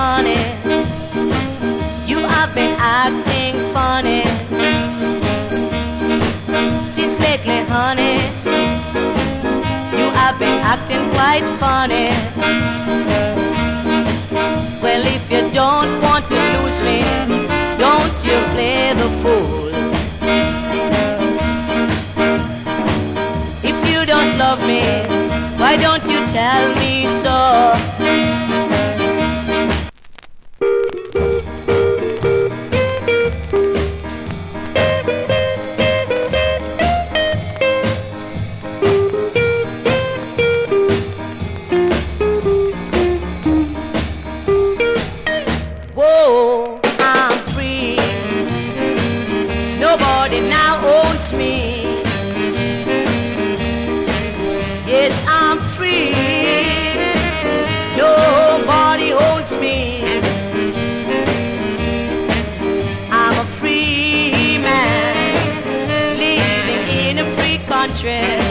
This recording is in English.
honey, you have been acting funny. Since lately, honey, you have been acting quite funny. Well, if you don't want to lose me, don't you play the fool. If you don't love me, why don't you tell me so? Whoa, I'm free. Nobody now owns me. Yes, I'm free. Nobody owns me. I'm a free man living in a free country.